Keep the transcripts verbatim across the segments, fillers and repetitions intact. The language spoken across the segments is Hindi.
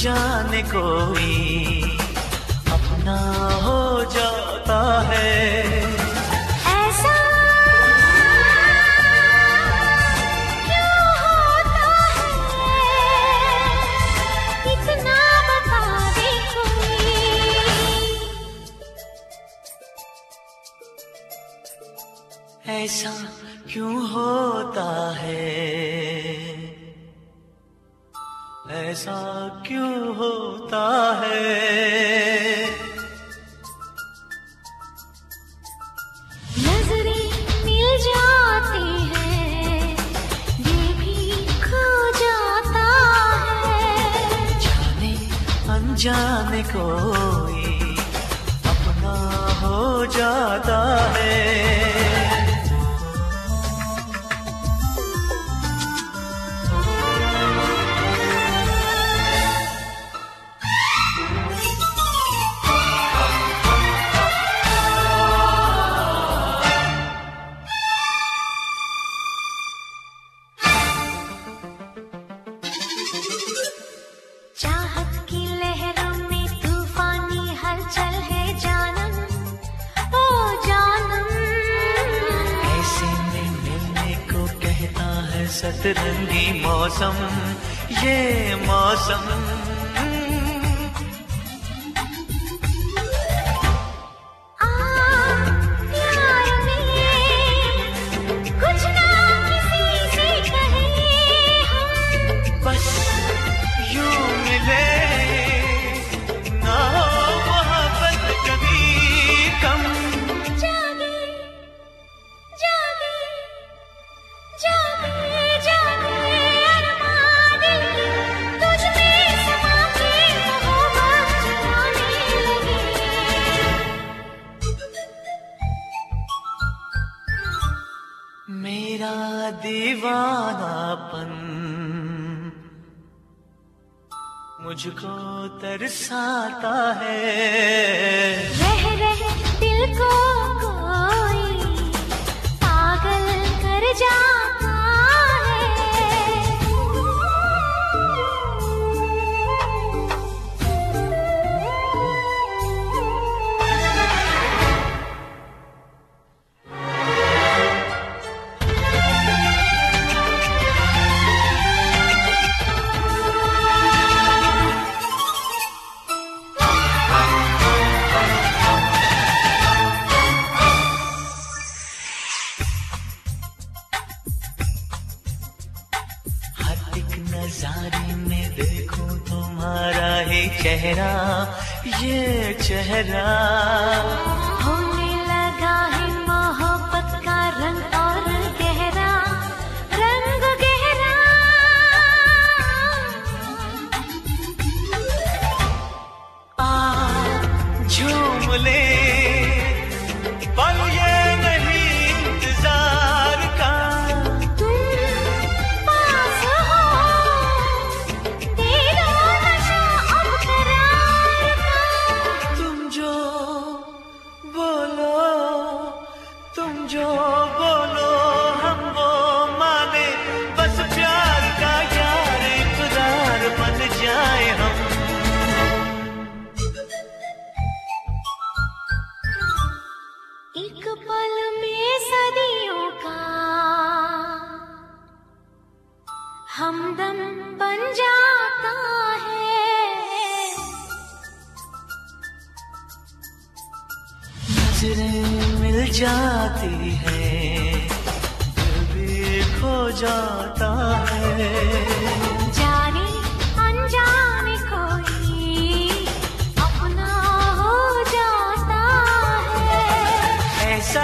अनजाने कोई अपना हो जाता है। ऐसा क्यों होता है, इतना बता दे कोई। ऐसा क्यों होता है, ऐसा क्यों होता है। नजरें मिल जाती हैं, ये भी खो जाता है। जाने अनजाने कोई अपना हो जाता है। चाहत की लहरों में तूफानी हलचल है जानम, ओ जानम। ऐसे में मिलने को कहता है सतरंगी मौसम, ये मौसम। आ प्यार में कुछ ना किसी से कहे हम, बस यूं मिले ना हो मोहब्बत कभी कम। जागे जागे जागे जागे अरमां दिल के, तुझ में समा के मोहब्बत जगाने लगे। मेरा दीवानापन मुझको तरसाता है। रह रह दिल को कोई पागल कर जाता हर एक नजारे में देखूं तुम्हारा ही चेहरा, ये चेहरा। होने लगा है मोहब्बत का रंग और गहरा, रंग गहरा। आ झूम ले पर ये नहीं इंतजार का। तुम पास हो, दे दो नशा अब करार का। तुम जो बोलो, तुम जो बोलो हम वो माने, बस प्यार का यार इकरार बन जाए हम। एक पल में सदियों का हमदम बन जाता है। नजरें मिल जाती हैं, दिल भी खो जाता है। जाने अनजाने कोई अपना हो जाता है। ऐसा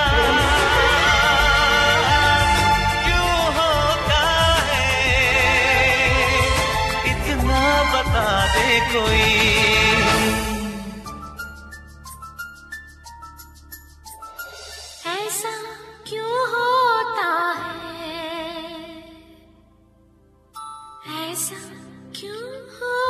क्यों होता है, इतना बता दे कोई। ऐसा क्यों होता है, ऐसा क्यों हो